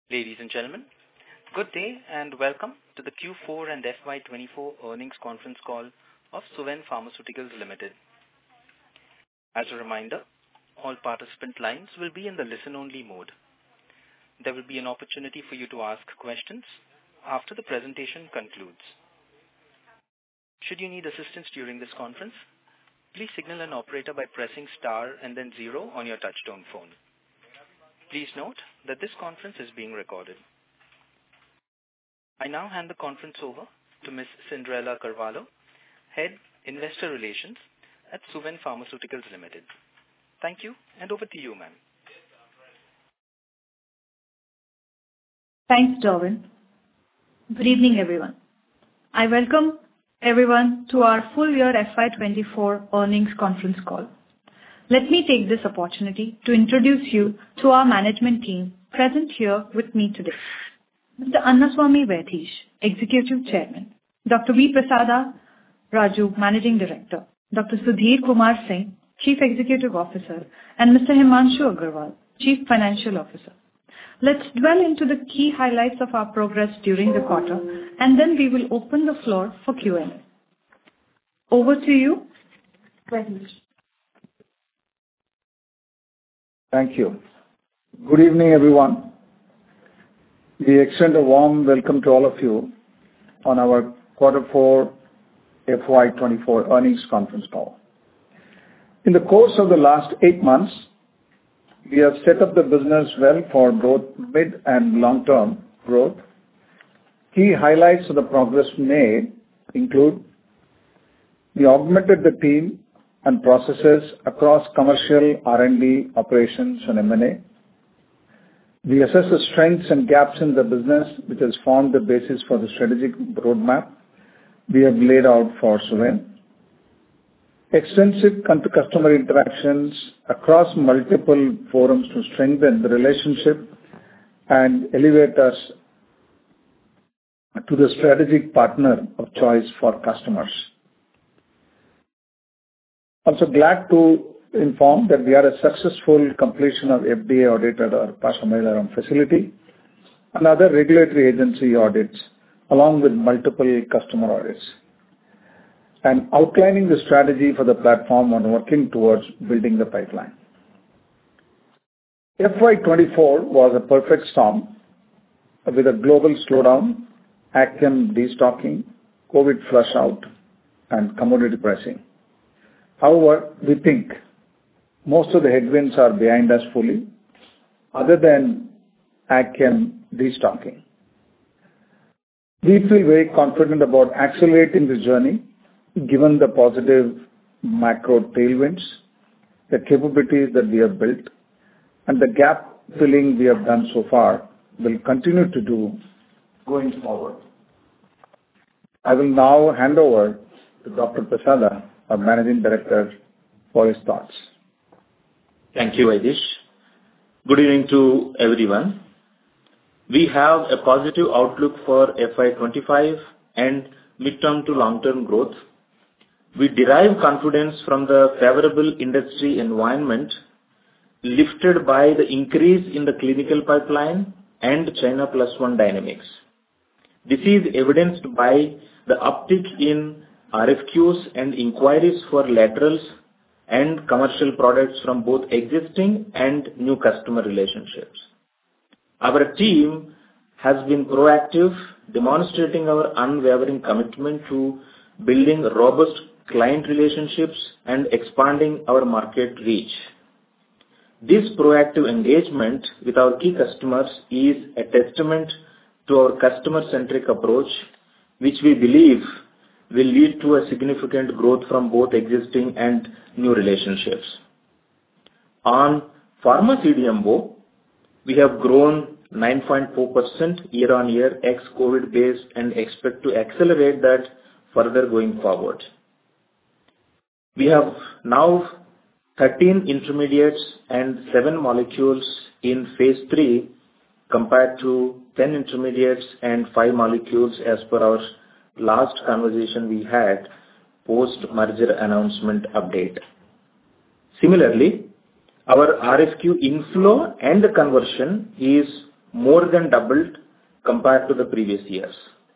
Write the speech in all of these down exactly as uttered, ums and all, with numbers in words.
Ladies and gentlemen, good day and welcome to the Q four and F Y twenty-four earnings conference call of Suven Pharmaceuticals Limited. As a reminder, all participant lines will be in the listen-only mode. There will be an opportunity for you to ask questions after the presentation concludes. Should you need assistance during this conference, please signal an operator by pressing star and then zero on your touchtone phone. Please note that this conference is being recorded. I now hand the conference over to Miss Cinderella Carvalho, Head Investor Relations at Suven Pharmaceuticals Limited. Thank you, and over to you, ma'am. Thanks, Darwin. Good evening, everyone. I welcome everyone to our full year F Y twenty-four earnings conference call. Let me take this opportunity to introduce you to our management team present here with me today. Mister Annaswamy Vaidheesh, Executive Chairman, Doctor V. Prasada Raju, Managing Director, Doctor Sudhir Kumar Singh, Chief Executive Officer, and Mister Himanshu Agarwal, Chief Financial Officer. Let's dwell into the key highlights of our progress during the quarter, and then we will open the floor for Q and A. Over to you, Vaidheesh. Thank you. Good evening, everyone. We extend a warm welcome to all of you on our Quarter four F Y twenty-four earnings conference call. In the course of the last eight months, we have set up the business well for both mid and long-term growth. Key highlights of the progress made include: we augmented the team and processes across commercial, R and D, operations, and M and A. We assessed the strengths and gaps in the business, which has formed the basis for the strategic roadmap we have laid out for Suven. Extensive customer interactions across multiple forums to strengthen the relationship and elevate us to the strategic partner of choice for customers. Also glad to inform that we had a successful completion of F D A audited our Pashamylaram facility and other regulatory agency audits, along with multiple customer audits, and outlining the strategy for the platform and working towards building the pipeline. F Y twenty-four was a perfect storm with a global slowdown, Agchem destocking, COVID flush out, and commodity pricing. However, we think most of the headwinds are behind us fully, other than Agchem destocking. We feel very confident about accelerating the journey, given the positive macro tailwinds, the capabilities that we have built, and the gap filling we have done so far will continue to do going forward. I will now hand over to Doctor Prasada, our Managing Director, for his thoughts. Thank you, Vaidheesh. Good evening to everyone. We have a positive outlook for F Y twenty-five and midterm to long-term growth. We derive confidence from the favorable industry environment lifted by the increase in the clinical pipeline and China Plus One dynamics. This is evidenced by the uptick in R F Qs and inquiries for laterals and commercial products from both existing and new customer relationships. Our team has been proactive, demonstrating our unwavering commitment to building robust client relationships and expanding our market reach. This proactive engagement with our key customers is a testament to our customer-centric approach, which we believe will lead to a significant growth from both existing and new relationships. On Pharma C D M O, we have grown nine point four percent year-on-year ex-COVID base and expect to accelerate that further going forward. We have now thirteen intermediates and seven molecules in phase three compared to ten intermediates and five molecules as per our last conversation we had post-merger announcement update. Similarly, our R F Q inflow and conversion is more than doubled compared to the previous years.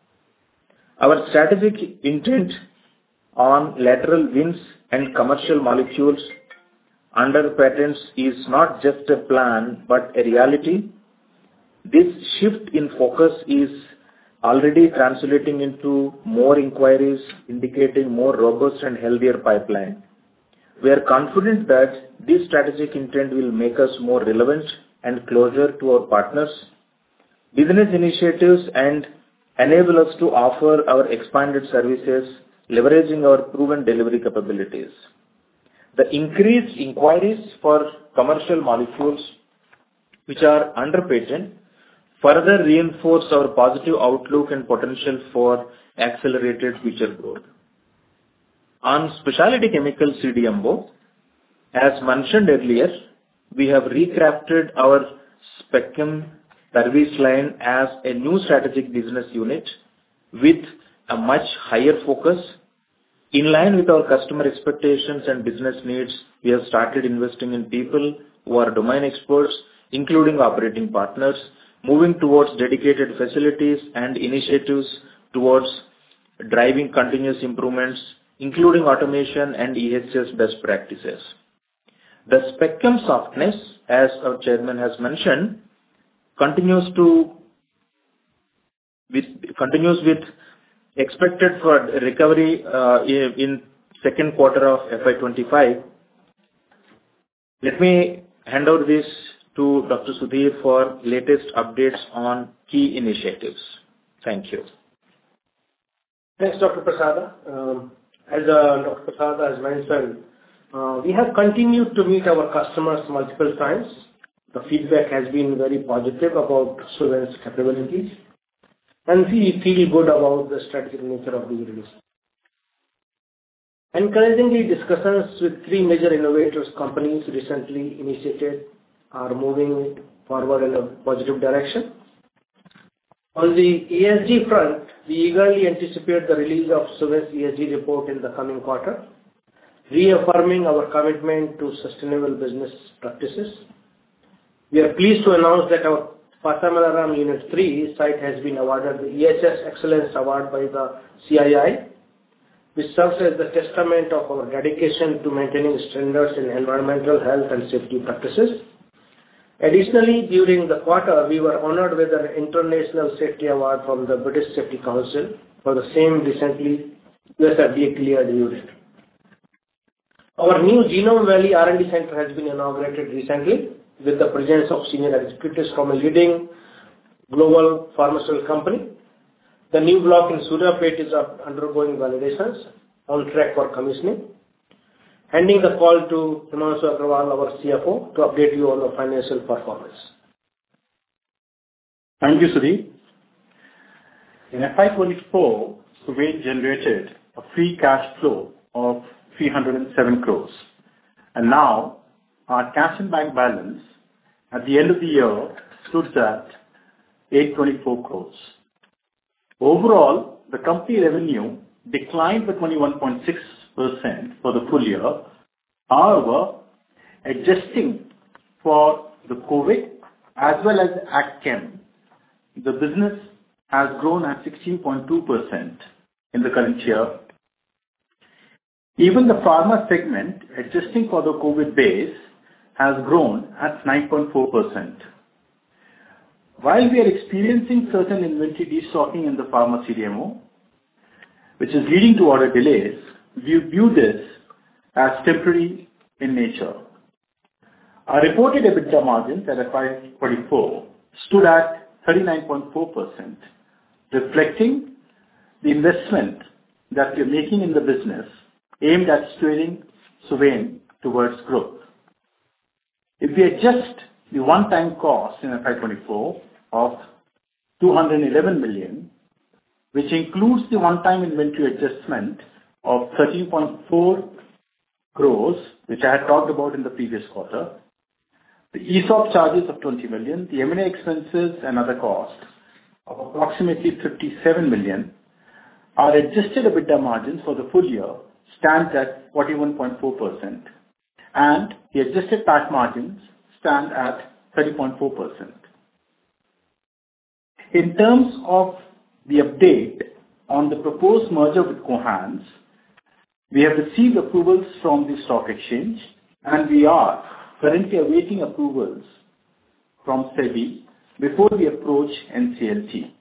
Our strategic intent on lateral wins and commercial molecules under patents is not just a plan, but a reality. This shift in focus is already translating into more inquiries, indicating more robust and healthier pipeline. We are confident that this strategic intent will make us more relevant and closer to our partners, business initiatives, and enable us to offer our expanded services, leveraging our proven delivery capabilities. The increased inquiries for commercial molecules which are under patent further reinforce our positive outlook and potential for accelerated future growth. On specialty chemical C D M O, as mentioned earlier, we have recrafted our Spechem service line as a new strategic business unit with a much higher focus. In line with our customer expectations and business needs, we have started investing in people who are domain experts, including operating partners, moving towards dedicated facilities and initiatives towards driving continuous improvements, including automation and E H S best practices. The Spechem softness, as our chairman has mentioned, continues to with, continues with expected for recovery uh, in, in second quarter of F Y twenty-five. Let me hand over this to Doctor Sudhir for latest updates on key initiatives. Thank you. Thanks, Doctor Prasada. Um, as uh, Doctor Prasada has mentioned, uh, we have continued to meet our customers multiple times. The feedback has been very positive about Suven's capabilities, and we feel good about the strategic nature of the release. Encouragingly, discussions with three major innovators companies recently initiated are moving forward in a positive direction. On the E S G front, we eagerly anticipate the release of Suven's E S G report in the coming quarter, reaffirming our commitment to sustainable business practices. We are pleased to announce that our Pashamylaram Unit three site has been awarded the E H S Excellence Award by the C I I, which serves as the testament of our dedication to maintaining standards in environmental health and safety practices. Additionally, during the quarter, we were honored with an International Safety Award from the British Safety Council for the same recently U S F D A cleared unit. Our new Genome Valley R and D Center has been inaugurated recently with the presence of senior executives from a leading global pharmaceutical company. The new block in Suryapet is undergoing validations, on track for commissioning. Handing the call to Himanshu Agrawal, our C F O, to update you on the financial performance. Thank you, Sudhir. In F Y twenty-four, Suven generated a free cash flow of three hundred seven crores. And now, our cash and bank balance at the end of the year stood at eight hundred twenty-four crores. Overall, the company revenue declined by twenty-one point six percent for the full year. However, adjusting for the COVID as well as AgChem, the business has grown at sixteen point two percent in the current year. Even the pharma segment, adjusting for the COVID base, has grown at nine point four percent. While we are experiencing certain inventory destocking in the pharma C D M O, which is leading to order delays, we view this as temporary in nature. Our reported EBITDA margins at F Y twenty-four stood at thirty-nine point four percent, reflecting the investment that we are making in the business aimed at steering Suven towards growth. If we adjust the one-time cost in F Y twenty-four of two hundred eleven million, which includes the one-time inventory adjustment of thirteen point four crores, which I had talked about in the previous quarter, the E S O P charges of twenty million, the M and A expenses and other costs of approximately fifty-seven million, our adjusted EBITDA margins for the full year stands at forty-one point four percent, and the adjusted P A T margins stand at thirty point four percent. In terms of the update on the proposed merger with Cohance, we have received approvals from the stock exchange, and we are currently awaiting approvals from SEBI before we approach N C L T.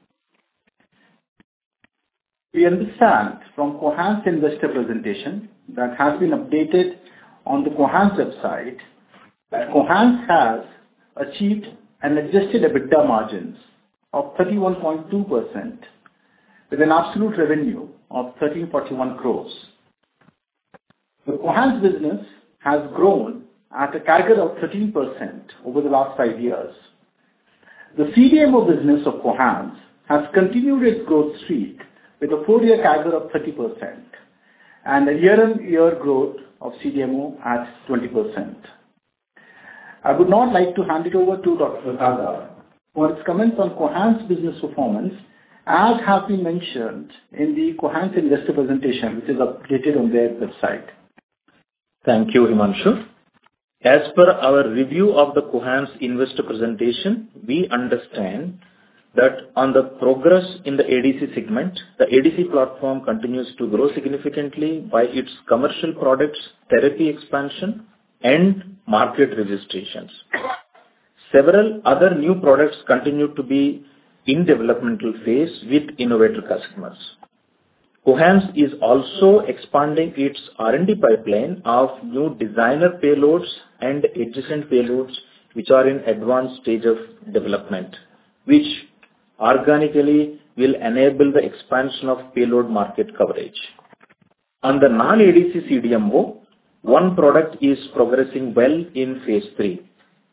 We understand from Cohance investor presentation that has been updated on the Cohance website that Cohance has achieved an adjusted EBITDA margins of thirty-one point two percent with an absolute revenue of one thousand three hundred forty-one crores. The Cohance business has grown at a C A G R of thirteen percent over the last five years. The C D M O business of Cohance has continued its growth streak with a four-year C A G R of thirty percent and a year-on-year growth of C D M O at twenty percent. I would now like to hand it over to Doctor Prasada for its comments on Cohance business performance, as have been mentioned in the Cohance investor presentation, which is updated on their website. Thank you, Himanshu. As per our review of the Cohance investor presentation, we understand that on the progress in the A D C segment, the A D C platform continues to grow significantly by its commercial products, therapy expansion, and market registrations. Several other new products continue to be in developmental phase with innovator customers. Cohance is also expanding its R and D pipeline of new designer payloads and adjacent payloads which are in advanced stage of development, which organically will enable the expansion of payload market coverage. On the non-A D C C D M O, one product is progressing well in phase three.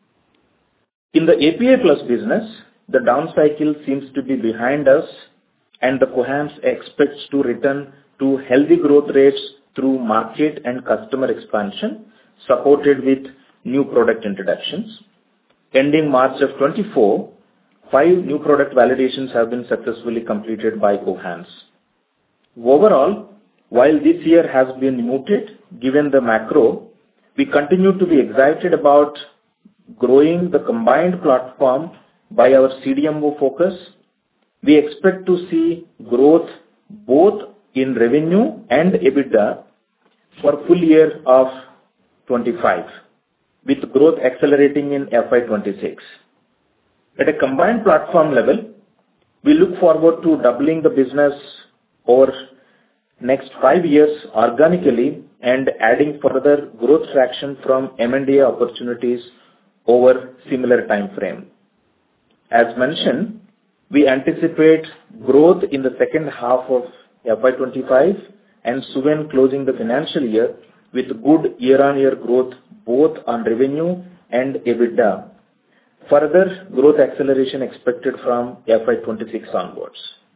In the A P I Plus business, the down cycle seems to be behind us, and the Cohance expects to return to healthy growth rates through market and customer expansion, supported with new product introductions. Ending March of twenty-four, five new product validations have been successfully completed by Cohance. Overall, while this year has been muted, given the macro, we continue to be excited about growing the combined platform by our C D M O focus. We expect to see growth both in revenue and EBITDA for full year of twenty-five, with growth accelerating in F Y twenty-six. At a combined platform level, we look forward to doubling the business over next five years organically and adding further growth traction from M and A opportunities over similar time frame. As mentioned, we anticipate growth in the second half of F Y twenty-five and Suven closing the financial year with good year-on-year growth both on revenue and EBITDA. Further growth acceleration expected from F Y twenty-six onwards.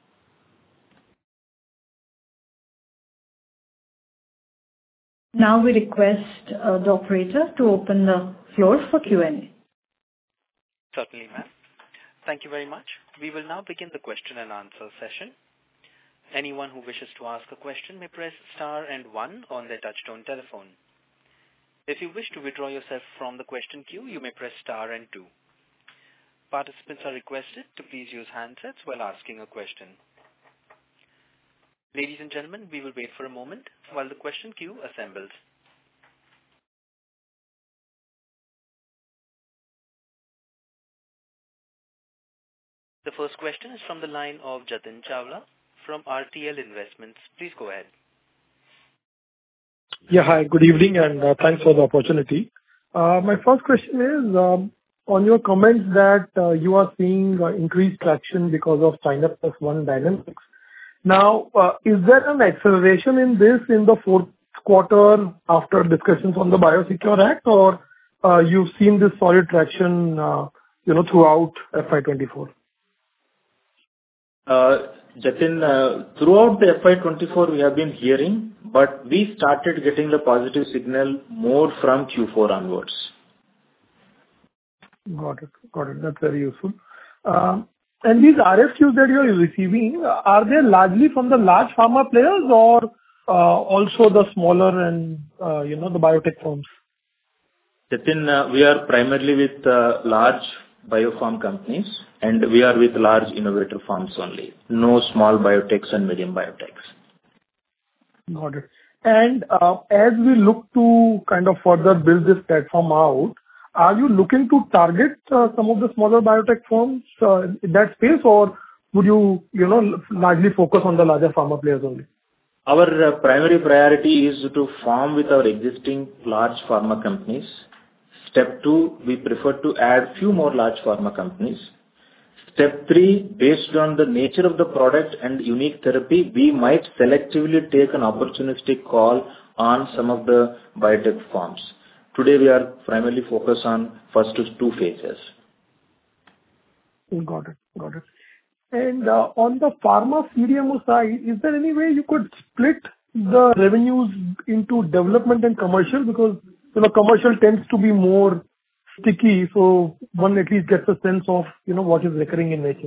Now we request uh, the operator to open the floor for Q and A. Certainly, ma'am. Thank you very much. We will now begin the question and answer session. Anyone who wishes to ask a question may press star and one on their touchtone telephone. If you wish to withdraw yourself from the question queue, you may press star and two. Participants are requested to please use handsets while asking a question. Ladies and gentlemen, we will wait for a moment while the question queue assembles. The first question is from the line of Jatin Chawla from R T L Investments. Please go ahead. Yeah, hi, good evening, and uh, thanks for the opportunity. Uh, my first question is um, on your comments that uh, you are seeing uh, increased traction because of China Plus One dynamics. Now, uh, is there an acceleration in this in the fourth quarter after discussions on the Biosecure Act, or uh, you've seen this solid traction, uh, you know, throughout F Y twenty-four? Uh, Jatin, uh, throughout the F Y twenty-four we have been hearing, but we started getting the positive signal more from Q four onwards. Got it. Got it. That's very useful. Um, and these R F Qs that you are receiving, are they largely from the large pharma players or uh, also the smaller and, uh, you know, the biotech firms? Jatin, uh, we are primarily with uh, large biopharm companies, and we are with large innovator firms only. No small biotechs and medium biotechs. Got it. And uh, as we look to kind of further build this platform out, are you looking to target uh, some of the smaller biotech firms uh, in that space, or would you, you know, largely focus on the larger pharma players only? Our uh, primary priority is to farm with our existing large pharma companies. Step two, we prefer to add few more large pharma companies. Step three, based on the nature of the product and unique therapy, we might selectively take an opportunistic call on some of the biotech firms. Today, we are primarily focused on first two phases. Got it. Got it. And uh, on the pharma C D M O side, is there any way you could split the revenues into development and commercial? Because, you know, commercial tends to be more sticky, so one at least gets a sense of, you know, what is recurring in nature.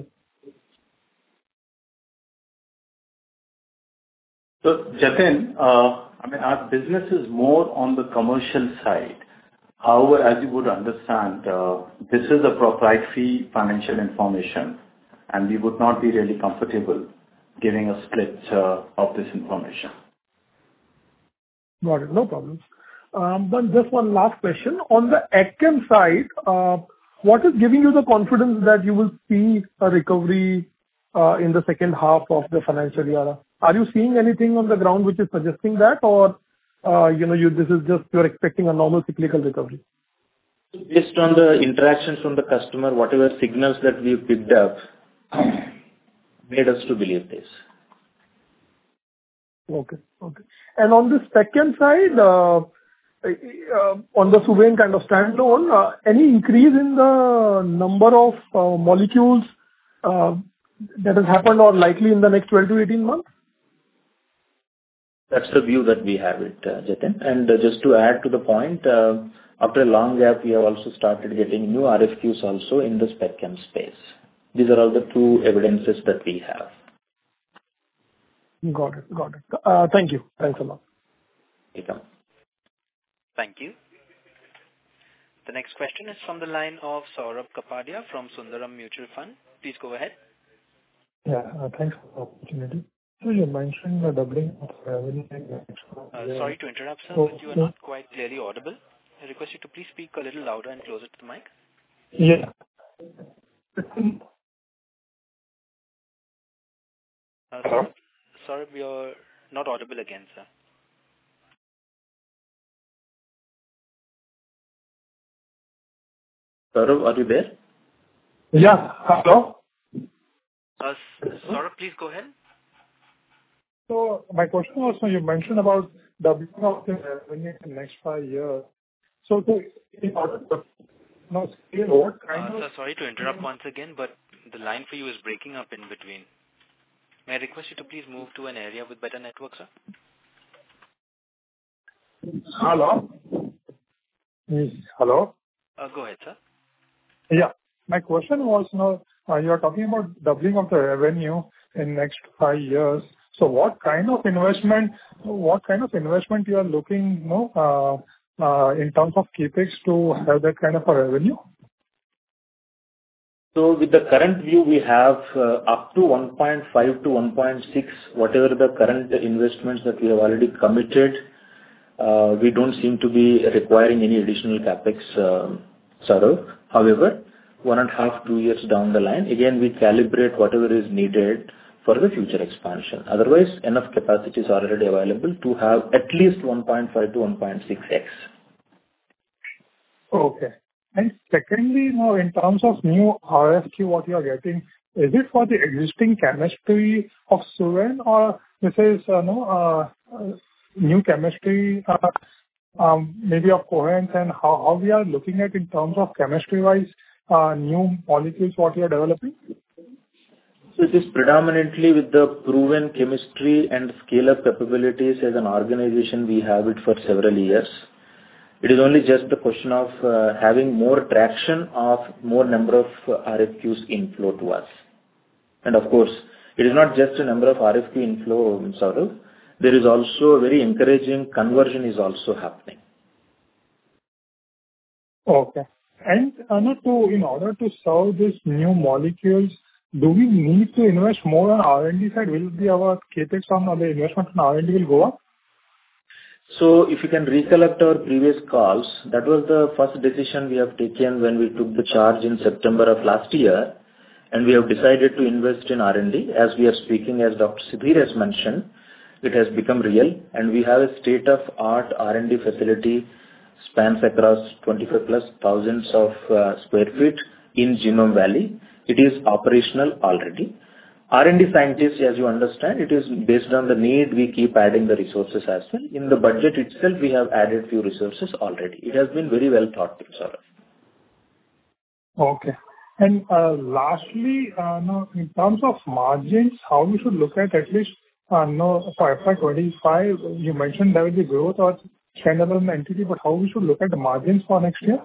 So, Jatin, uh, I mean, our business is more on the commercial side. However, as you would understand, uh, this is a proprietary financial information, and we would not be really comfortable giving a split uh, of this information. Got it. No problem. Um, But just one last question. On the AgChem side, uh, what is giving you the confidence that you will see a recovery uh, in the second half of the financial year? Are you seeing anything on the ground which is suggesting that, or uh, you know, you this is just you're expecting a normal cyclical recovery? Based on the interactions from the customer, whatever signals that we picked up made us to believe this. Okay. Okay. And on the second side, uh, uh, on the Suven kind of standalone, uh, any increase in the number of uh, molecules uh, that has happened or likely in the next twelve to eighteen months? That's the view that we have it, uh, Jatin. And uh, just to add to the point, uh, after a long gap, we have also started getting new R F Qs also in the spec chem space. These are all the two evidences that we have. Got it. Got it. Uh, Thank you. Thanks a lot. Welcome. Thank you. The next question is from the line of Saurabh Kapadia from Sundaram Mutual Fund. Please go ahead. Yeah, uh, thanks for the opportunity. So you mentioned the doubling of revenue. Uh, sorry to interrupt, sir, So, but you are so- not quite clearly audible. I request you to please speak a little louder and closer to the mic. Yeah. Uh, Saurabh, Saurabh, you're not audible again, sir. Saurabh, are you there? Yeah. Hello? Uh, Saurabh, please go ahead. So my question was, so you mentioned about doubling of the revenue in the next five years. So to, in order to now scale, what kind Uh, of... sir, sorry to interrupt once again, but the line for you is breaking up in between. May I request you to please move to an area with better network, sir? Hello? Yes. Hello? Uh, go ahead, sir. Yeah. My question was, you know, uh, you are talking about doubling of the revenue in next five years. So what kind of investment, what kind of investment you are looking, you know, uh, uh, in terms of CapEx to have that kind of a revenue? So with the current view, we have uh, up to one point five to one point six, whatever the current investments that we have already committed, uh, we don't seem to be requiring any additional CapEx, uh, Saurabh. However, one and a half, two years down the line, again, we calibrate whatever is needed for the future expansion. Otherwise, enough capacity is already available to have at least one point five to one point six x. Okay. And secondly, you know, in terms of new R F Q, what you are getting, is it for the existing chemistry of Suven, or this is, uh, no, uh, uh, new chemistry, uh, um, maybe of Cohance, and how, how we are looking at in terms of chemistry-wise, uh, new molecules, what you are developing? So it is predominantly with the proven chemistry and scale-up capabilities as an organization. We have it for several years. It is only just the question of uh, having more traction of more number of uh, R F Qs inflow to us. And of course, it is not just a number of R F Q inflow, Saurabh. There is also a very encouraging conversion is also happening. Okay. And uh, no, to, in order to serve these new molecules, do we need to invest more on R and D side? Will be our capex on or the investment on R and D will go up? So if you can recollect our previous calls, that was the first decision we have taken when we took the charge in September of last year, and we have decided to invest in R and D. As we are speaking, as Doctor Sudhir has mentioned, it has become real, and we have a state-of-art R and D facility spans across twenty-five plus thousands of uh, square feet in Genome Valley. It is operational already. R and D scientists, as you understand, it is based on the need, we keep adding the resources as well. In the budget itself, we have added few resources already. It has been very well thought through, Saurabh. Okay. And uh, lastly, uh, no, in terms of margins, how we should look at at least uh, no, for F Y twenty-five, you mentioned there will be growth or standalone entity, but how we should look at the margins for next year?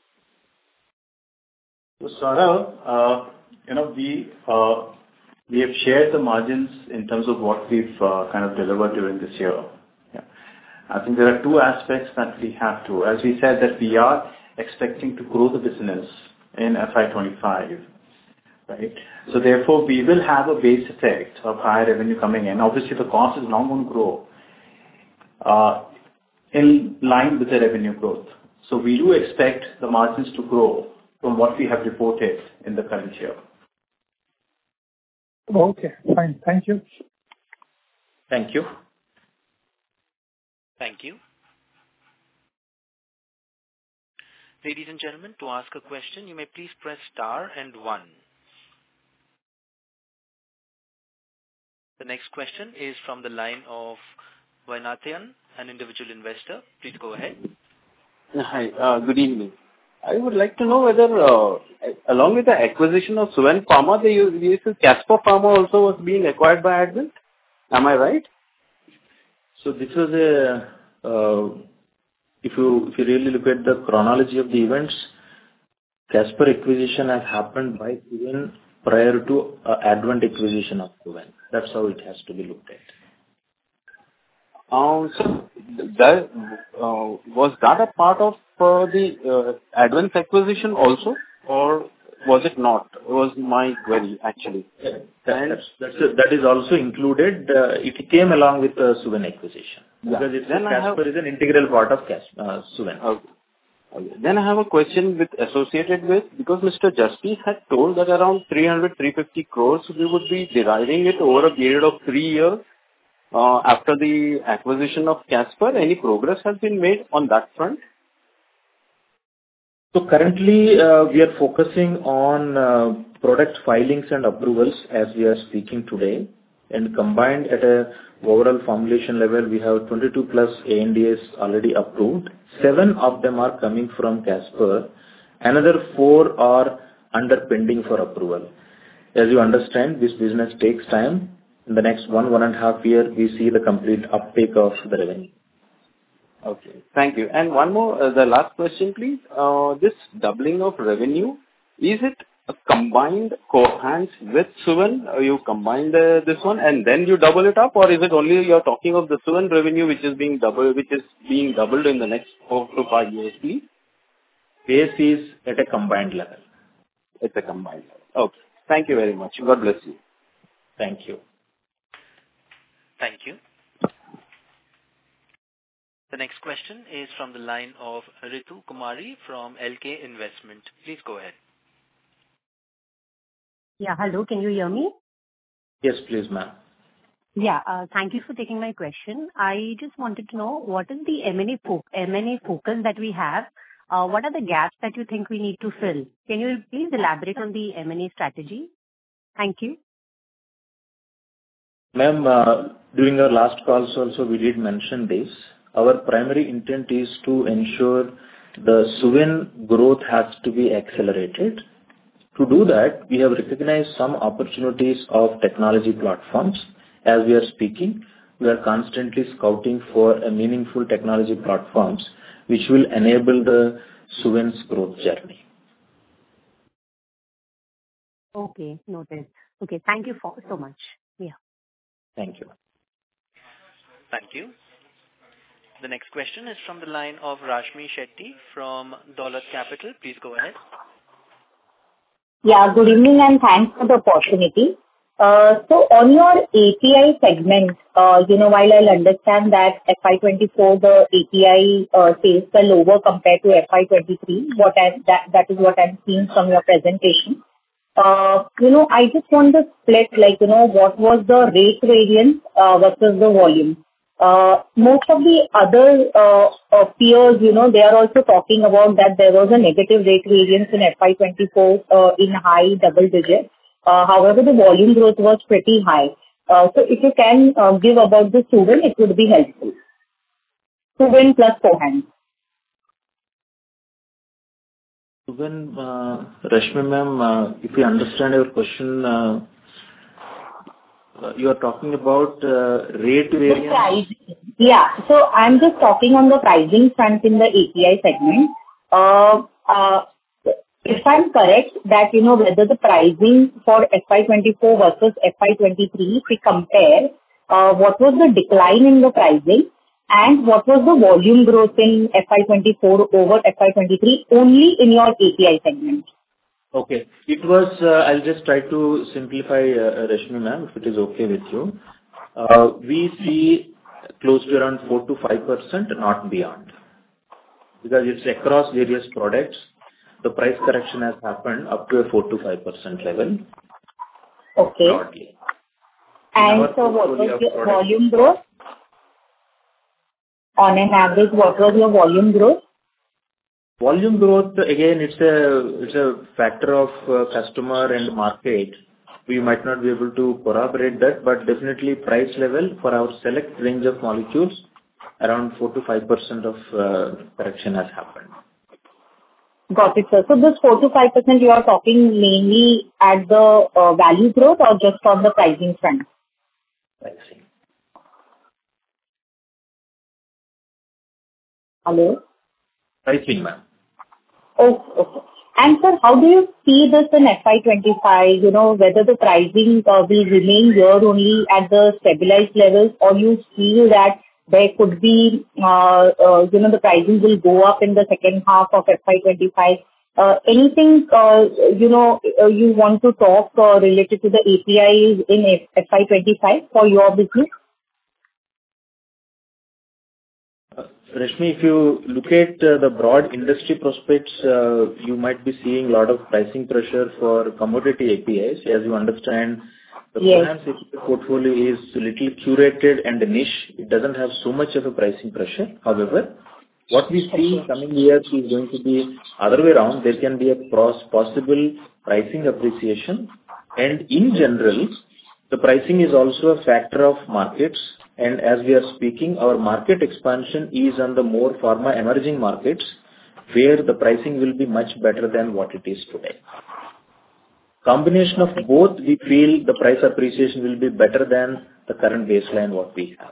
So, Saurabh, uh, you know, we uh, we have shared the margins in terms of what we've uh, kind of delivered during this year. Yeah. I think there are two aspects that we have to. As we said, that we are expecting to grow the business in F Y twenty-five, right? So therefore, we will have a base effect of higher revenue coming in. Obviously, the cost is not going to grow uh, in line with the revenue growth. So we do expect the margins to grow from what we have reported in the current year. Okay, fine. Thank you. Thank you. Thank you. Ladies and gentlemen, to ask a question, you may please press star and one. The next question is from the line of Vainatyan, an individual investor. Please go ahead. Hi, uh, good evening. I would like to know whether, uh, along with the acquisition of Suven Pharma, the Casper Pharma also was being acquired by Advent. Am I right? So this was a, uh, if you if you really look at the chronology of the events, Casper acquisition has happened by Suven prior to uh, Advent acquisition of Suven. That's how it has to be looked at. Um, so that, uh, was that a part of uh, the uh, Advent acquisition also, or was it not? It was my query, actually. Yeah, that, that's, that's a, that is also included. Uh, it came along with the Suven acquisition. Yeah. Because it's Then Casper have, is an integral part of Cas, uh, Suven. Okay. Okay. Then I have a question with associated with, because Mister Justice had told that around three hundred to three hundred fifty crores we would be deriving it over a period of three years uh, after the acquisition of Casper. Any progress has been made on that front? So currently, uh, we are focusing on uh, product filings and approvals as we are speaking today. And combined at a overall formulation level, we have twenty-two plus A N D As already approved. Seven of them are coming from Casper. Another four are under pending for approval. As you understand, this business takes time. In the next one, one and a half year, we see the complete uptake of the revenue. Okay, thank you. And one more, uh, the last question, please. Uh, this doubling of revenue, is it a combined Cohance with Suven? Uh, you combine the, this one and then you double it up, or is it only you're talking of the Suven revenue which is being doubled, which is being doubled in the next four to five years, please? Base is at a combined level. It's a combined level. Okay. Thank you very much. God bless you. Thank you. Thank you. The next question is from the line of Ritu Kumari from L K Investment. Please go ahead. Yeah, hello. Can you hear me? Yes, please, ma'am. Yeah, uh, thank you for taking my question. I just wanted to know what is the M and A fo- M and A focus that we have? Uh, what are the gaps that you think we need to fill? Can you please elaborate on the M and A strategy? Thank you. Ma'am, uh, during our last calls also, we did mention this. Our primary intent is to ensure the Suven growth has to be accelerated. To do that, we have recognized some opportunities of technology platforms. As we are speaking, we are constantly scouting for a meaningful technology platforms which will enable the Suven's growth journey. Okay, noted. Okay, thank you for so much. Yeah. Thank you. Thank you. The next question is from the line of Rashmi Shetty from Dolat Capital. Please go ahead. Yeah, good evening and thanks for the opportunity. Uh, so on your A P I segment, uh, you know, while I'll understand that F Y twenty-four, the A P I uh, sales are lower compared to F Y twenty-three, what I, that, that is what I'm seeing from your presentation. Uh, you know, I just want to split, like, you know, what was the rate variance uh, versus the volume. Uh, most of the other uh, uh, peers, you know, they are also talking about that there was a negative rate variance in F Y twenty-four uh, in high double digits. Uh, however, the volume growth was pretty high. Uh, so if you can uh, give about the Suven, it would be helpful. Suven plus Cohance. Suven, uh, Rashmi ma'am, uh, if you understand your question, uh, uh, you are talking about uh, rate variance? The price. Yeah. So I'm just talking on the pricing front in the A P I segment. Uh, uh, If I'm correct, that, you know, whether the pricing for F Y twenty-four versus F Y twenty-three, if we compare, uh, what was the decline in the pricing and what was the volume growth in F Y twenty-four over F Y twenty-three only in your A P I segment? Okay. It was, uh, I'll just try to simplify, uh, Rashmi ma'am, if it is okay with you. Uh, we see close to around four to five percent, not beyond. Because it's across various products. The price correction has happened up to a four to five percent level. Okay. Broadly. And so what was your volume growth? On an average, what was your volume growth? Volume growth, again, it's a it's a factor of uh, customer and market. We might not be able to corroborate that, but definitely price level for our select range of molecules, around four to five percent of uh, correction has happened. Got it, sir. So this four to five percent you are talking mainly at the uh, value growth or just on the pricing front? Pricing. Hello? Pricing, ma'am. Okay, okay. And sir, how do you see this in F Y twenty-five? You know, whether the pricing uh, will remain here only at the stabilized levels, or you feel that there could be, uh, uh, you know, the pricing will go up in the second half of F Y twenty-five. Uh, anything, uh, you know, uh, you want to talk uh, related to the A P Is in F Y twenty-five for your business? Uh, Rashmi, if you look at uh, the broad industry prospects, uh, you might be seeing a lot of pricing pressure for commodity A P Is. As you understand, the Yes. Cohance A P I portfolio is a little curated and niche. It doesn't have so much of a pricing pressure. However, what we see coming years is going to be other way around. There can be a pros- possible pricing appreciation. And in general, the pricing is also a factor of markets. And as we are speaking, our market expansion is on the more pharma emerging markets, where the pricing will be much better than what it is today. Combination of both, we feel the price appreciation will be better than the current baseline what we have.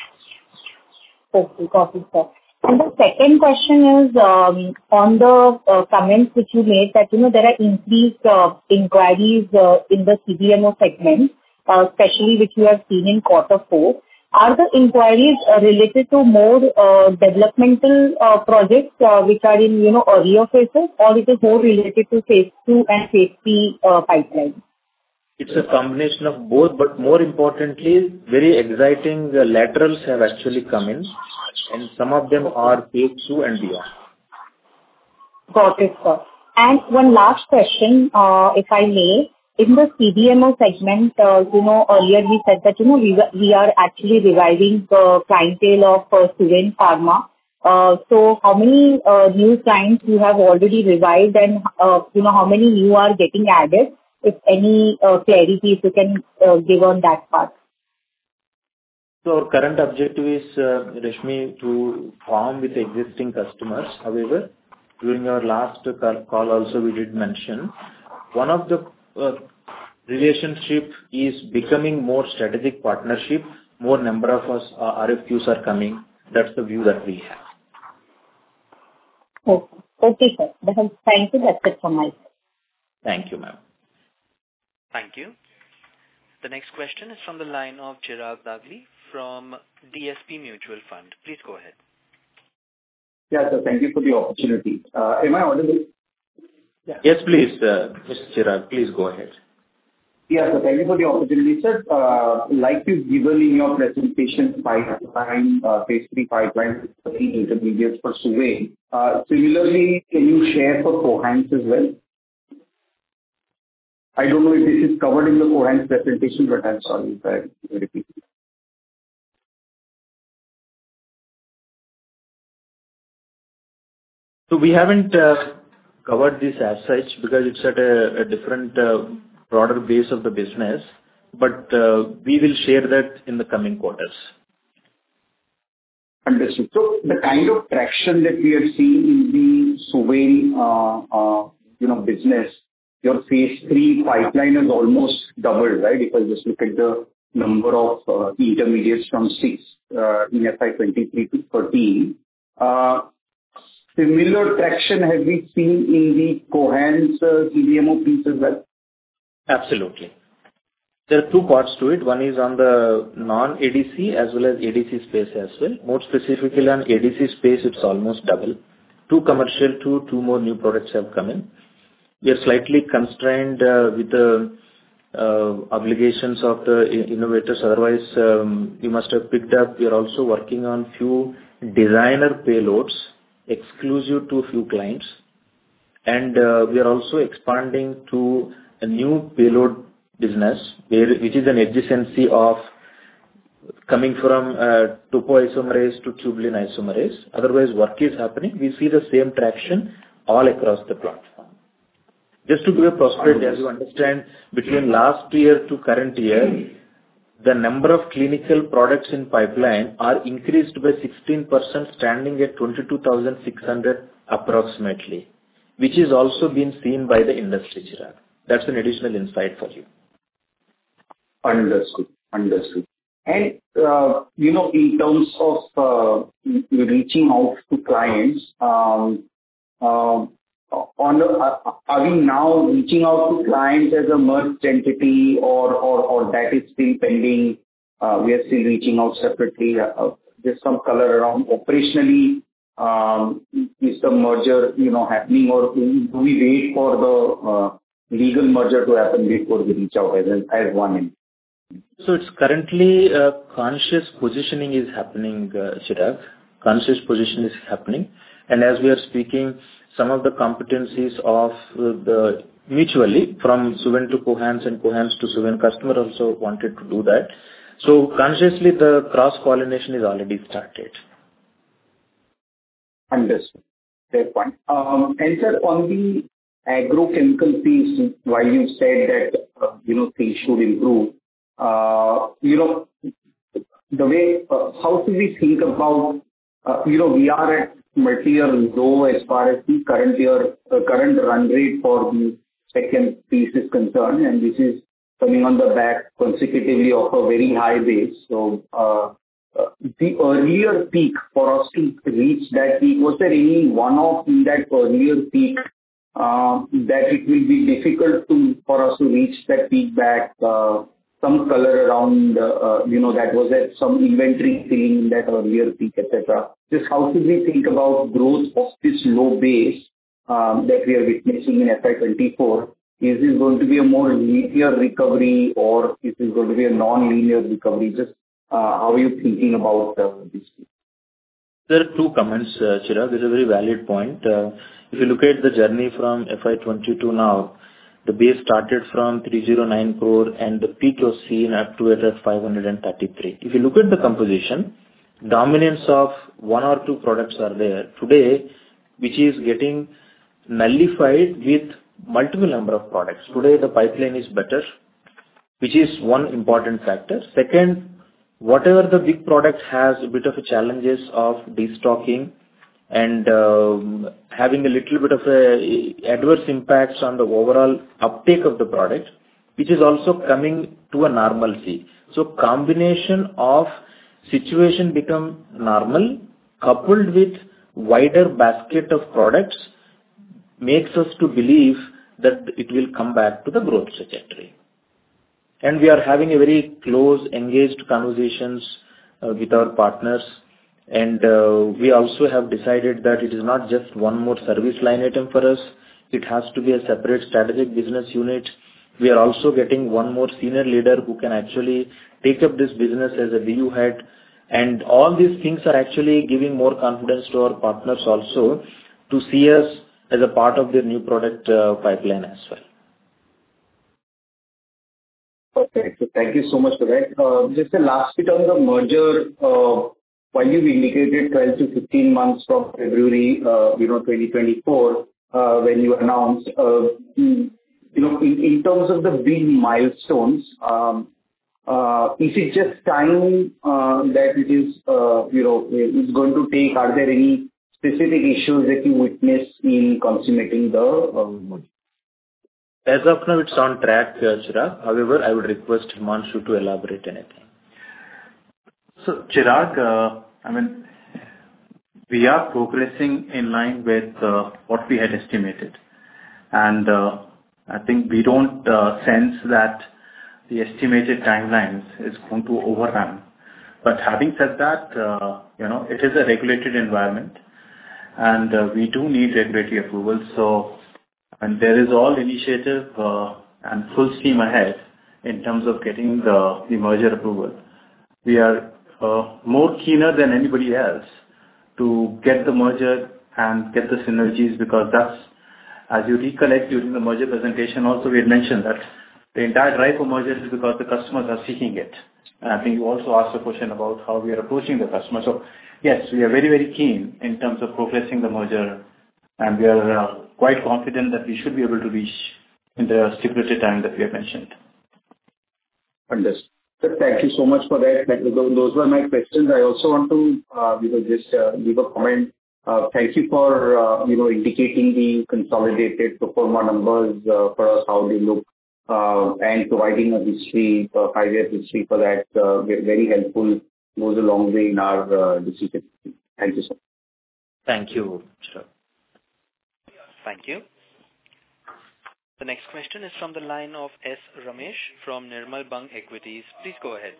Okay, got it, sir. And the second question is um, on the uh, comments which you made that, you know, there are increased uh, inquiries uh, in the C D M O segment, uh, especially which you have seen in quarter four. Are the inquiries uh, related to more uh, developmental uh, projects uh, which are in, you know, earlier phases, or it is more related to phase two and phase three uh, pipeline? It's a combination of both, but more importantly, very exciting uh, laterals have actually come in, and some of them are phase two and beyond. Got it, sir. And one last question, uh, if I may. In the C D M O segment, uh, you know, earlier we said that, you know, we were- we are actually reviving the clientele of uh, Suven Pharma. Uh, So how many uh, new clients you have already revived, and, uh, you know, how many new are getting added? If any uh, clarity if you can uh, give on that part. So our current objective is, uh, Rashmi, to farm with existing customers. However, during our last call call also we did mention, one of the uh, relationship is becoming more strategic partnership. More number of us uh, R F Qs are coming. That's the view that we have. Okay. Okay, sir. That is- Thank you. That's it from my side. Thank you, ma'am. Thank you. The next question is from the line of Chirag Dagli from D S P Mutual Fund. Please go ahead. Yeah, sir. Thank you for the opportunity. Uh, Am I audible? Yes, please, uh, Mister Chirag, please go ahead. Yeah, sir. Thank you for the opportunity, sir. Uh, Like you've given in your presentation, pipeline, uh, phase three pipeline, intermediates for Suven. Uh, Similarly, can you share for Cohance as well? I don't know if this is covered in the Cohance presentation, but I'm sorry if I repeat. So we haven't uh, covered this as such because it's at a, a different uh, broader base of the business, but uh, we will share that in the coming quarters. Understood. So the kind of traction that we are seeing in the Suven, uh, uh, you know, business, your phase three pipeline has almost doubled, right? If I just look at the number of uh, intermediates from six uh, in F Y twenty-three to thirteen. Uh, Similar traction have we seen in the Cohance uh, C D M O piece as well? Absolutely. There are two parts to it. One is on the non-A D C as well as A D C space as well. More specifically on A D C space, it's almost double. Two commercial, two, two more new products have come in. We are slightly constrained uh, with the uh, obligations of the innovators. Otherwise, um, you must have picked up. We are also working on few designer payloads exclusive to a few clients. And uh, we are also expanding to a new payload business, where, which is an adjacency of coming from uh, topoisomerase to tubulin isomerase. Otherwise, work is happening. We see the same traction all across the platform. Just to give a perspective, as you understand, between last year to current year, the number of clinical products in pipeline are increased by sixteen percent, standing at twenty-two thousand six hundred approximately, which is also being seen by the industry, Chirag. That's an additional insight for you. Understood. Understood. And, uh, you know, in terms of uh, reaching out to clients, um, uh, on, uh, are we now reaching out to clients as a merged entity, or, or, or that is still pending? Uh, we are still reaching out separately. Uh, there's some color around operationally. Um, is the merger, you know, happening, or do we wait for the uh, legal merger to happen before we reach out as, as one entity? So it's currently uh, conscious positioning is happening, uh, Chirag. Conscious position is happening. And as we are speaking, some of the competencies of uh, the mutually from Suven to Cohance and Cohance to Suven, customer also wanted to do that. So consciously the cross-pollination is already started. Understood. Fair point. Um, and sir, on the agrochemical piece, while you said that, uh, you know, things should improve, uh, you know, the way, uh, how should we think about, uh, you know, we are at multi-year low as far as the current year, uh, current run rate for the second piece is concerned, and this is coming on the back consecutively of a very high base. So, uh, uh, the earlier peak for us to reach that peak, was there any one-off in that earlier peak uh, that it will be difficult to for us to reach that peak back? Uh, some color around, uh, uh, you know, that was at some inventory filling in that earlier peak, et cetera. Just how should we think about growth of this low base um, that we are witnessing in F Y twenty-four? Is this going to be a more linear recovery, or is this going to be a non-linear recovery? Just uh, how are you thinking about uh, this? There are two comments, uh, Chirag. This is a very valid point. Uh, if you look at the journey from F Y twenty-two now, the base started from three hundred nine crore and the peak was seen up to at five hundred thirty-three. If you look at the composition, dominance of one or two products are there today, which is getting nullified with multiple number of products. Today the pipeline is better, which is one important factor. Second, whatever the big product has a bit of a challenges of destocking and um, having a little bit of a adverse impacts on the overall uptake of the product, which is also coming to a normalcy. So combination of situation become normal coupled with wider basket of products makes us to believe that it will come back to the growth trajectory. And we are having a very close, engaged conversations uh, with our partners And uh, we also have decided that it is not just one more service line item for us. It has to be a separate strategic business unit. We are also getting one more senior leader who can actually take up this business as a B U head. And all these things are actually giving more confidence to our partners also to see us as a part of their new product uh, pipeline as well. Okay. So thank you so much for that. Uh, Just the last bit on the merger, uh, while you indicated twelve to fifteen months from February, uh, you know, twenty twenty-four, uh, when you announced, uh, you know, in in terms of the big milestones, um, uh, is it just time uh, that it is, uh, you know, it's going to take? Are there any specific issues that you witness in consummating the uh, merger? As of now, it's on track, uh, Chirag. However, I would request Himanshu to elaborate anything. So, Chirag, uh, I mean, we are progressing in line with uh, what we had estimated. And uh, I think we don't uh, sense that the estimated timelines is going to overrun. But having said that, uh, you know, it is a regulated environment and uh, we do need regulatory approval. So, and there is all initiative uh, and full steam ahead in terms of getting the, the merger approval. We are uh, more keener than anybody else to get the merger and get the synergies, because that's, as you recollect during the merger presentation also, we had mentioned that the entire drive for merger is because the customers are seeking it. And I think you also asked a question about how we are approaching the customer. So yes, we are very, very keen in terms of progressing the merger, and we are uh, quite confident that we should be able to reach in the stipulated time that we have mentioned. Understood. Sir, thank you so much for that. That- Those were my questions. I also want to, uh, you know, just uh, give a comment. Uh, Thank you for, uh, you know, indicating the consolidated pro forma numbers uh, for us, how they look, uh, and providing a history, uh, five-year history for that. uh, ve- Very helpful, goes a long way in our uh, decision. Thank you, sir. Thank you, Chirag. Thank you. The next question is from the line of S. Ramesh from Nirmal Bang Equities. Please go ahead.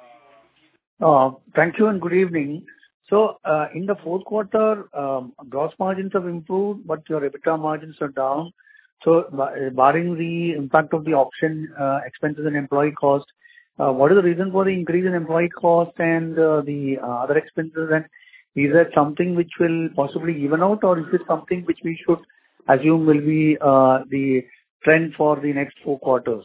Uh, Thank you and good evening. So, uh, in the fourth quarter, um, gross margins have improved, but your EBITDA margins are down. So, ba- barring the impact of the option uh, expenses and employee cost, uh, what is the reason for the increase in employee cost and uh, the uh, other expenses? And is that something which will possibly even out, or is it something which we should assume will be uh, the trend for the next four quarters?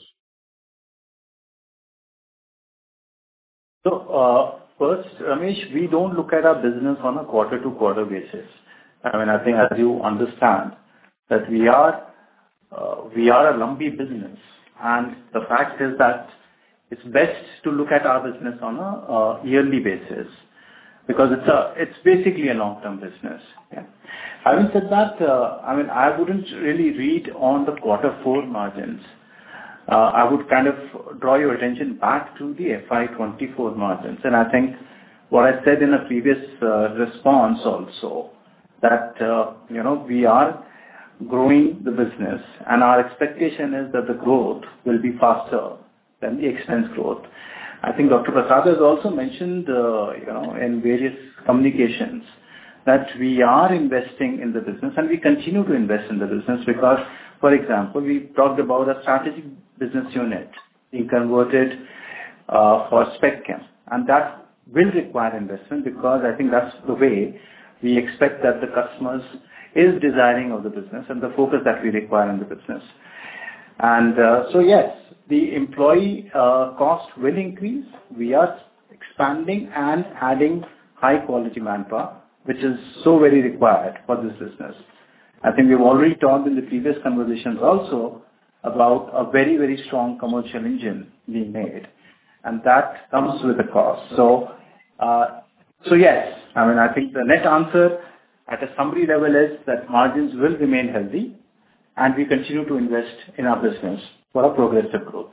So, uh, first, Ramesh, we don't look at our business on a quarter-to-quarter basis. I mean, I think as you understand that we are uh, we are a lumpy business, and the fact is that it's best to look at our business on a uh, yearly basis, because it's a it's basically a long-term business. Yeah. Having said that, uh, I mean, I wouldn't really read on the quarter four margins. Uh, I would kind of draw your attention back to the F Y twenty-four margins. And I think what I said in a previous uh, response also, that, uh, you know, we are growing the business and our expectation is that the growth will be faster than the expense growth. I think Doctor Prasad has also mentioned, uh, you know, in various communications that we are investing in the business and we continue to invest in the business because, for example, we talked about a strategic business unit being converted uh, for Spec Chem, and that will require investment because I think that's the way we expect that the customers is desiring of the business and the focus that we require in the business. And uh, so yes, the employee uh, cost will increase. We are expanding and adding high quality manpower, which is so very required for this business. I think we've already talked in the previous conversations also about a very, very strong commercial engine being made, and that comes with a cost. So, uh, so yes, I mean, I think the net answer at a summary level is that margins will remain healthy, and we continue to invest in our business for a progressive growth.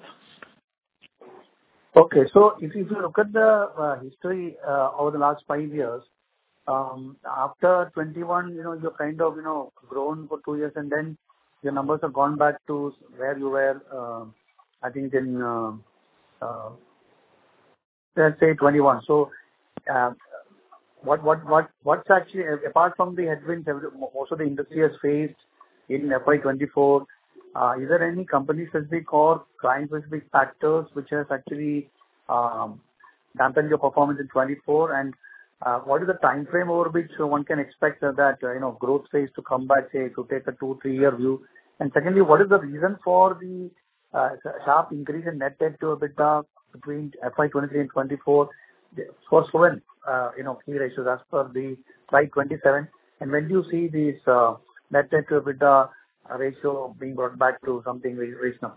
Okay, so if you look at the uh, history uh, over the last five years, um, after twenty-one, you know, you're kind of, you know, grown for two years and then your numbers have gone back to where you were, uh, I think in, uh, uh, let's say twenty-one. So, uh, what what what what's actually, apart from the headwinds most of the industry has faced in F Y twenty-four, uh, is there any company-specific or client-specific factors which has actually um, dampened your performance in twenty-four? And uh, what is the time frame over which one can expect that uh, you know growth phase to come back, say, to take a two, three-year view? And secondly, what is the reason for the uh, sharp increase in net debt to EBITDA between F Y twenty-three and twenty-four for Suven, uh, you know, key ratios as per the slide twenty-seven? And when do you see this uh, net debt to EBITDA ratio being brought back to something very reasonable?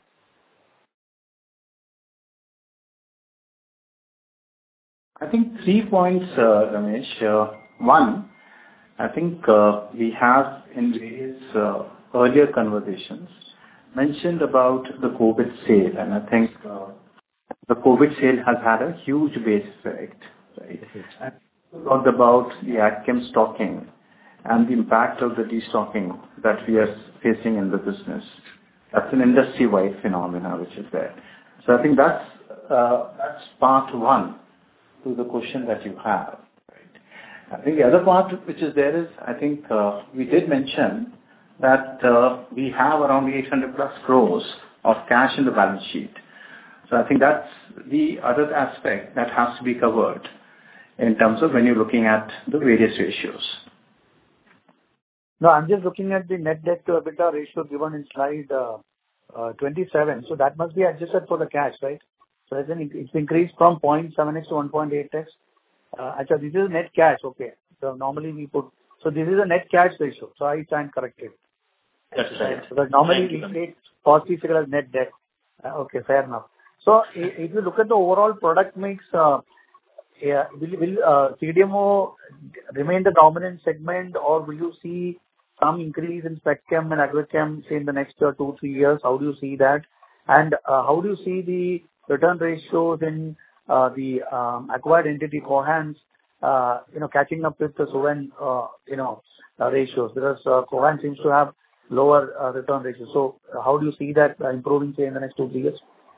I think three points, uh, Ramesh. Uh, one, I think uh, we have in various uh, earlier conversations mentioned about the COVID sale, and I think uh, the COVID sale has had a huge base effect, right? And we talked about the AgChem stocking and the impact of the destocking that we are facing in the business. That's an industry-wide phenomena which is there. So I think that's uh, that's part one to the question that you have. Right? I think the other part which is there is, I think uh, we did mention that uh, we have around eight hundred plus crores of cash in the balance sheet. So I think that's the other aspect that has to be covered in terms of when you're looking at the various ratios. No, I'm just looking at the net debt to EBITDA ratio given in slide uh, uh, twenty-seven. So that must be adjusted for the cash, right? So it's, an, it's increased from zero point seven x to one point eight x. Uh, actually, this is net cash, okay. So normally we put, so this is a net cash ratio. So I stand corrected. That's right. So that normally we take positive figure as net debt. Uh, okay, fair enough. So if you look at the overall product mix, uh, yeah, will, will uh, C D M O remain the dominant segment, or will you see some increase in Spec Chem and Agrochem say in the next uh, two, three years? How do you see that? And uh, how do you see the return ratios in uh, the um, acquired entity Cohance, uh, you know, catching up with the Suven, uh, you know, uh, ratios? Because uh, Cohance seems to have lower uh, return ratios. So uh, how do you see that uh, improving, say, in the next two, three years?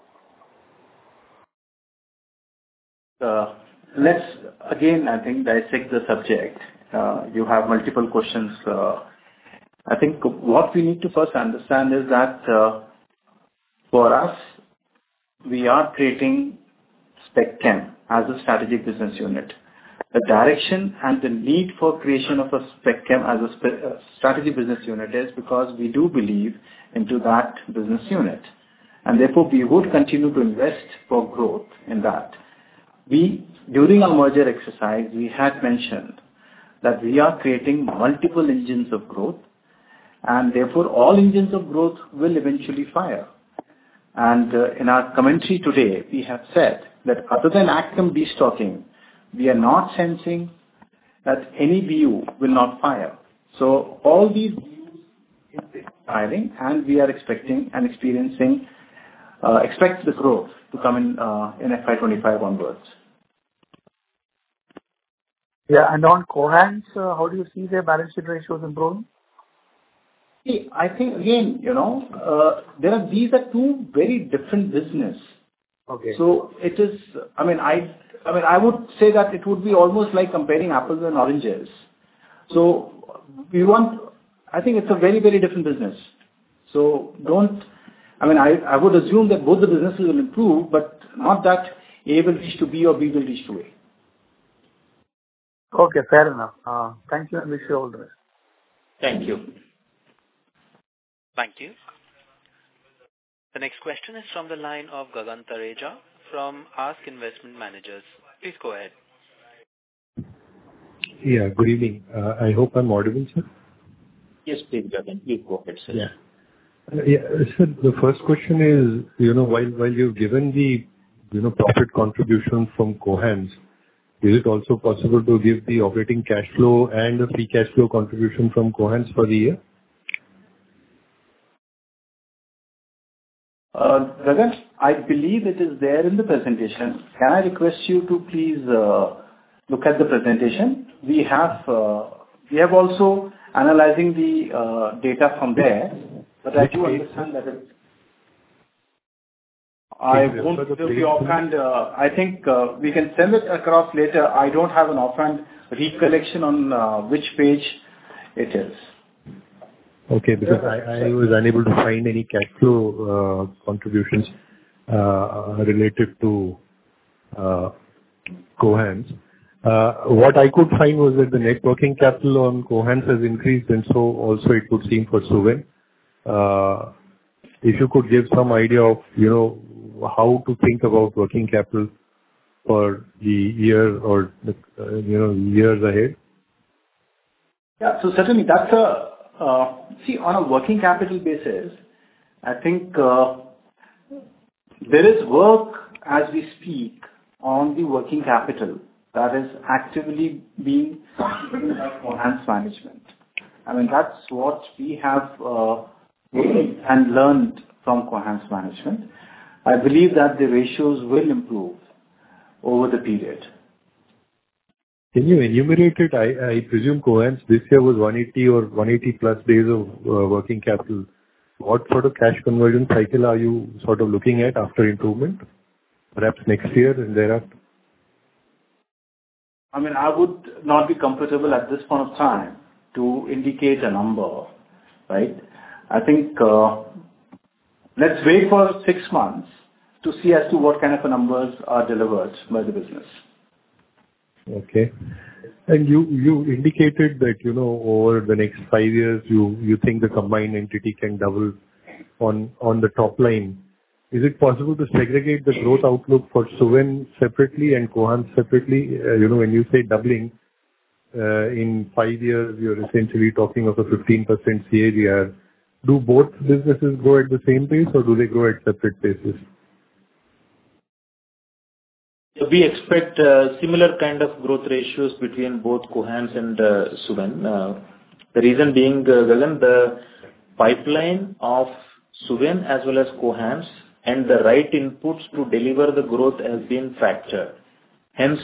Uh, let's again, I think, dissect the subject. Uh, you have multiple questions. Uh, I think what we need to first understand is that uh, for us, we are creating Spec Chem as a strategic business unit. The direction and the need for creation of a Spec Chem as a spe- uh, strategic business unit is because we do believe into that business unit. And therefore, we would continue to invest for growth in that. We, during our merger exercise, we had mentioned that we are creating multiple engines of growth, and therefore all engines of growth will eventually fire. And uh, in our commentary today, we have said that other than AgChem destocking, we are not sensing that any B U will not fire. So all these B Us are firing, and we are expecting and experiencing, uh, expect the growth to come in uh, in F Y twenty-five onwards. Yeah, and on Cohance, uh, how do you see their balance sheet ratios improving? See, I think again, you know, uh, there are these are two very different business. Okay. So it is. I mean, I. I mean, I would say that it would be almost like comparing apples and oranges. So we want. I think it's a very, very different business. So don't. I mean, I, I would assume that both the businesses will improve, but not that A will reach to B or B will reach to A. Okay, fair enough. Uh, thank you, and wish you all the best. Thank you. Thank you. The next question is from the line of Gagan Tareja from Ask Investment Managers. Please go ahead. Yeah, good evening. Uh, I hope I'm audible, sir. Yes, please, Gagan. Please go ahead, sir. Yeah. Uh, yeah, sir, the first question is, you know, while while you've given the, you know, profit contribution from Cohance, is it also possible to give the operating cash flow and the free cash flow contribution from Cohance for the year? Uh, Gagan, I believe it is there in the presentation. Can I request you to please uh, look at the presentation? We have uh, we have also analyzing the uh, data from there, but I do understand that it I won't give you offhand. uh, I think uh, we can send it across later. I don't have an offhand recollection on uh, which page it is. Okay, because I I was unable to find any cash flow uh, contributions uh, related to uh, Cohance. Uh, What I could find was that the net working capital on Cohance has increased, and so also it would seem for Suven. Uh, If you could give some idea of, you know, how to think about working capital for the year or, the, uh, you know, years ahead. Yeah. So certainly that's a, uh, see, on a working capital basis, I think uh, there is work as we speak on the working capital that is actively being done by Cohance management. I mean, that's what we have uh, and learned from Cohance management. I believe that the ratios will improve over the period. Can you enumerate it? I, I presume Cohance this year was one eighty or one eighty plus days of uh, working capital. What sort of cash conversion cycle are you sort of looking at after improvement? Perhaps next year and thereafter? I mean, I would not be comfortable at this point of time to indicate a number, right? I think uh, let's wait for six months to see as to what kind of numbers are delivered by the business. Okay. And you you indicated that, you know, over the next five years, you you think the combined entity can double on on the top line. Is it possible to segregate the growth outlook for Suven separately and Cohance separately? Uh, You know, when you say doubling, uh, in five years, you're essentially talking of a fifteen percent C A G R. Do both businesses grow at the same pace, or do they grow at separate paces? We expect uh, similar kind of growth ratios between both Cohance and uh, Suven. Uh, The reason being, uh, Gagan, the pipeline of Suven as well as Cohance and the right inputs to deliver the growth has been factored. Hence,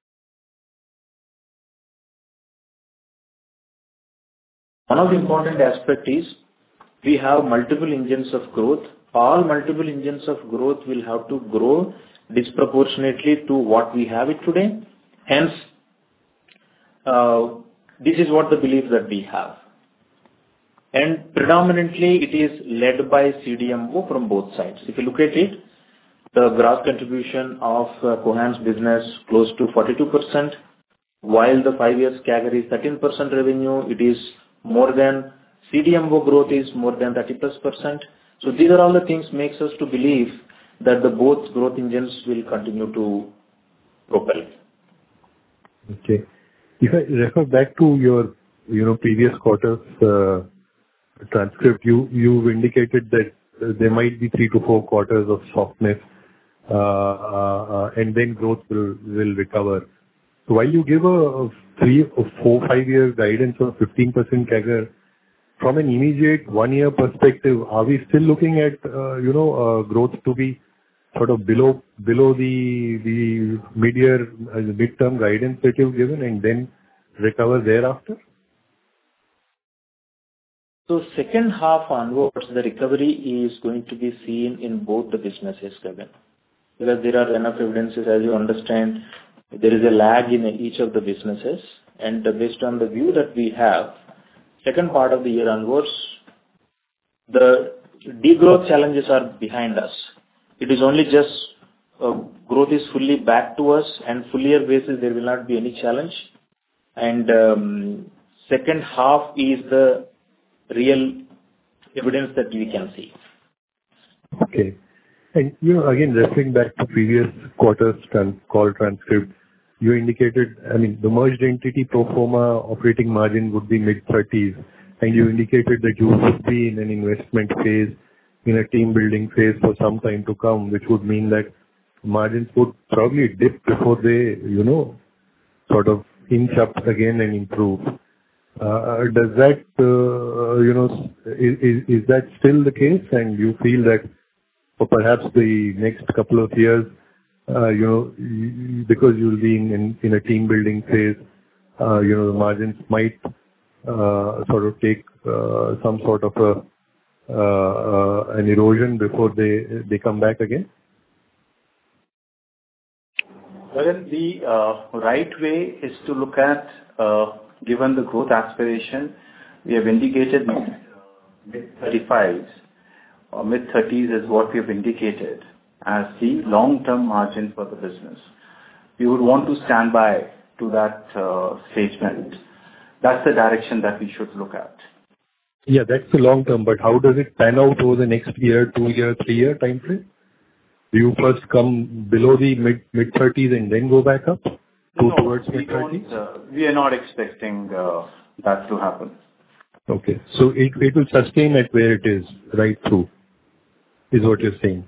one of the important aspect is we have multiple engines of growth. All multiple engines of growth will have to grow disproportionately to what we have it today. Hence, uh, this is what the belief that we have. And predominantly it is led by C D M O from both sides. If you look at it, the gross contribution of uh, Cohance business close to forty-two percent, while the five years C A G R is thirteen percent revenue, it is more than C D M O growth is more than thirty plus percent. So these are all the things makes us to believe that the both growth engines will continue to propel. Okay. If I refer back to your, you know, previous quarter's uh, transcript, you, you've indicated that uh, there might be three to four quarters of softness, uh, uh, uh, and then growth will, will recover. So while you give a, a three or four, five year guidance of fifteen percent C A G R, from an immediate one year perspective, are we still looking at, uh, you know, uh, growth to be sort of below, below the, the mid-year, uh, mid-term guidance that you've given and then recover thereafter? So second half onwards, the recovery is going to be seen in both the businesses, Gagan. Because there are enough evidences, as you understand, there is a lag in each of the businesses, and based on the view that we have, second part of the year onwards, the degrowth challenges are behind us. It is only just uh, growth is fully back to us, and full year basis there will not be any challenge. And um, second half is the real evidence that we can see. Okay. And, you know, again, referring back to previous quarter's trans- call transcript, you indicated, I mean, the merged entity pro forma operating margin would be mid-thirties, and you indicated that you would be in an investment phase, in a team building phase for some time to come, which would mean that margins would probably dip before they, you know, sort of inch up again and improve. Uh, does that, uh, you know, is, is, is that still the case? And you feel that for perhaps the next couple of years, uh, you know, you, because you'll be in, in, in a team building phase, uh, you know, the margins might uh, sort of take uh, some sort of a, uh, uh, an erosion before they they come back again? Well, the uh, right way is to look at, uh, given the growth aspiration, we have indicated mid thirty-fives or mid thirties is what we have indicated as the long-term margin for the business. We would want to stand by to that uh, statement. That's the direction that we should look at. Yeah, that's the long term, but how does it pan out over the next year, two year, three year time frame? Do you first come below the mid mid thirties and then go back up to no, towards we mid thirties? Uh, we are not expecting uh, that to happen. Okay, so it it will sustain at where it is right through, is what you're saying.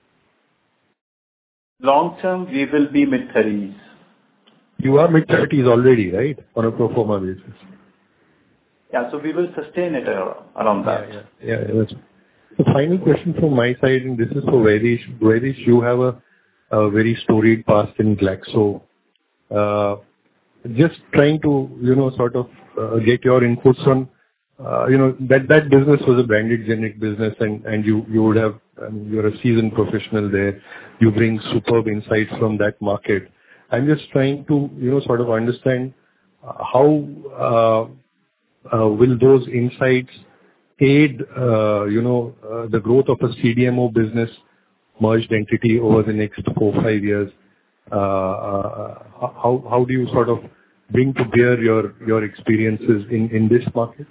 Long term, we will be mid thirties. You are mid thirties already, right, on a pro forma basis? Yeah, so we will sustain it around that. Yeah, yeah, yeah. That's the final question from my side, and this is for Vaidheesh. Vaidheesh, you have a, a very storied past in Glaxo. Uh, just trying to, you know, sort of uh, get your inputs on, uh, you know, that that business was a branded generic business, and and you you would have, I mean, you're a seasoned professional there. You bring superb insights from that market. I'm just trying to, you know, sort of understand uh, how uh, uh, will those insights aid, uh, you know, uh, the growth of a C D M O business merged entity over the next four, five years? Uh, uh, how how do you sort of bring to bear your your experiences in in this market?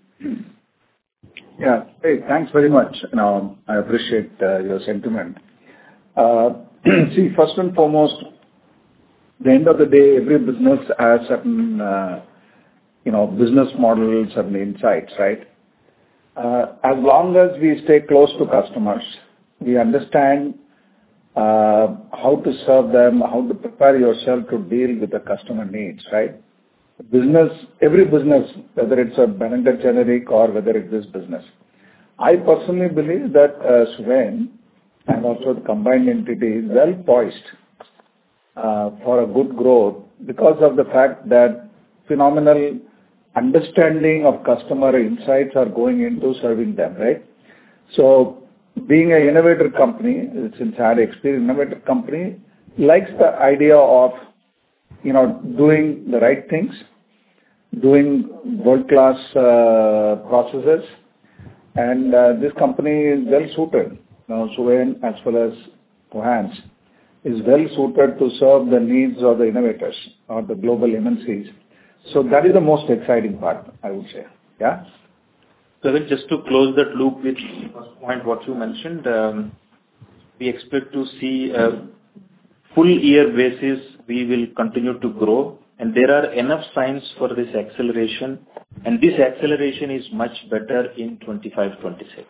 Yeah. Hey, thanks very much. Now, I appreciate uh, your sentiment. Uh, see, first and foremost, the end of the day, every business has certain, uh, you know, business models, certain insights, right? Uh, as long as we stay close to customers, we understand uh, how to serve them, how to prepare yourself to deal with the customer needs, right? Business, every business, whether it's a branded generic or whether it's this business. I personally believe that uh, Suven and also the combined entity is well poised uh, for a good growth because of the fact that phenomenal understanding of customer insights are going into serving them, right? So being an innovator company, since I had experience, innovator company likes the idea of, you know, doing the right things, doing world-class uh, processes, and uh, this company is well suited. Now, Suven as well as Cohance is well suited to serve the needs of the innovators or the global M N Cs. So that is the most exciting part, I would say. Yeah. So just to close that loop with the first point, what you mentioned, um, we expect to see a full year basis, we will continue to grow, and there are enough signs for this acceleration, and this acceleration is much better in twenty-five twenty-six.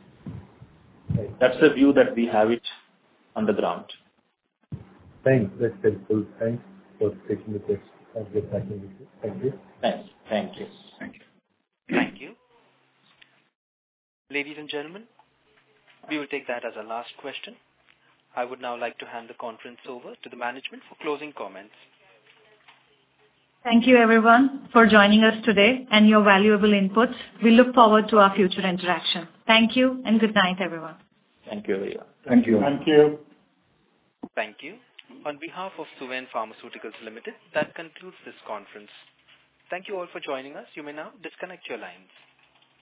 That's the view that we have it on the ground. Thanks. That's helpful. Thanks for taking the question. I'll get back in with you. Thank you. Thanks. Thank you. Thank you. Thank you. Ladies and gentlemen, we will take that as our last question. I would now like to hand the conference over to the management for closing comments. Thank you, everyone, for joining us today and your valuable inputs. We look forward to our future interaction. Thank you, and good night, everyone. Thank you, everyone. Thank you. Thank you. Thank you. On behalf of Suven Pharmaceuticals Limited, that concludes this conference. Thank you all for joining us. You may now disconnect your lines.